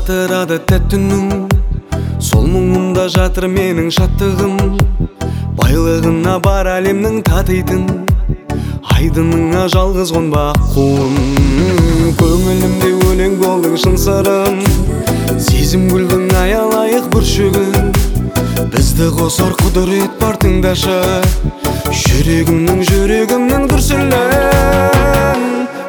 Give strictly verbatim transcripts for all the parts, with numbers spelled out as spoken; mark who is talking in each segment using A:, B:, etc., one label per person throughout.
A: батырады тәтті үнің, сол мұңымда жатыр менің шаттығым. Байлығына бар әлемнің татитын, айдыныңа жалғыз қонбақ құлым. Көңілімде өлең болдың шын сырым, сезім гүлдің аялайық бүршігін. Бізді қосар құдырет бар тыңдашы, жүрегімнің жүрегімнің дүрсілін.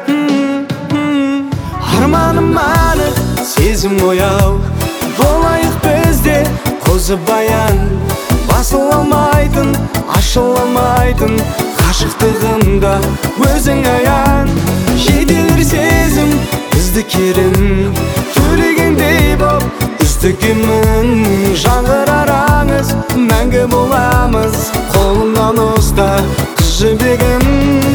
A: Арманым анық, сезім ояу, болайық бізде қозы баян. Басыла алмайтын, ашыла алмайтын ғашықтығымда өзің аян. Жетелер сезім бізді керін, төлегендей боп үздігімін. Жаңғырар аңыз, мәңгі боламыз, қолымнан ұста қыз жібегім.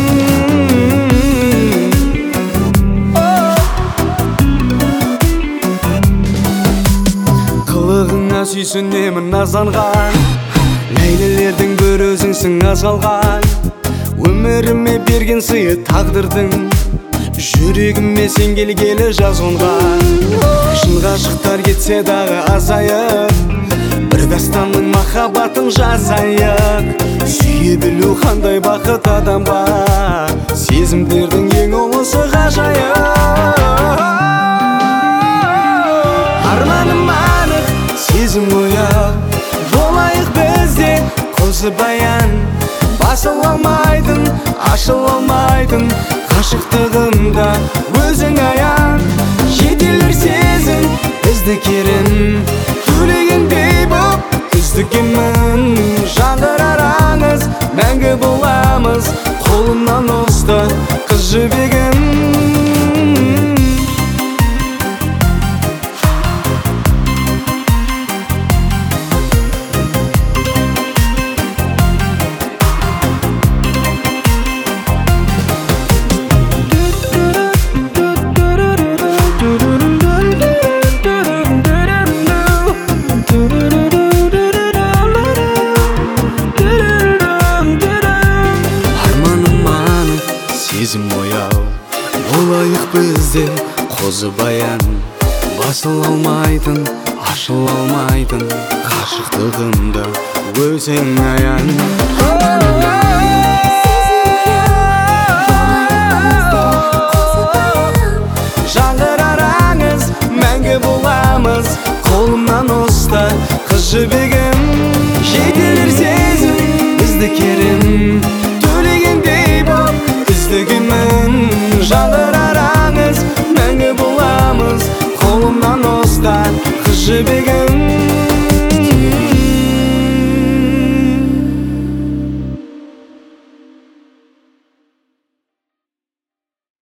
A: Қылығыңа сүйсінемін назанған, ләйлілердің бір өзіңсің аз қалған. Өміріме берген сыйы тағдырдың, жүрегіме сен келгелі жаз қонған. Шын ғашықтар кетсе дағы азайып, бір дастанның махаббатын жазайық. Сүйе білу қандай бақыт адамға, сезімдердің ең ұлысы ғажайып. Арманым анық, сезім ояу, болайық бізде қозы баян. Басыла алмайтын, ашыла алмайтын ғашықтығымда өзің аян. Жетелер сезім бізді керін, төлегендей боп үздігімін. Жаңғырар аңыз, мәңгі боламыз, қолымнан ұста қыз жібегім. Сезім ояу, болайық бізде қозы баян. Басыла алмайтын, ашыла алмайтын ғашықтығымда өзің аян. Жаңғырар аңыз, мәңгі боламыз, қолымнан ұста қыз жібегім. Жетелер сезім бізді керін, төлегендей боп үздігімін. Жаңғырар аңыз, мәңгі боламыз, қолымнан ұста қыз жібегім.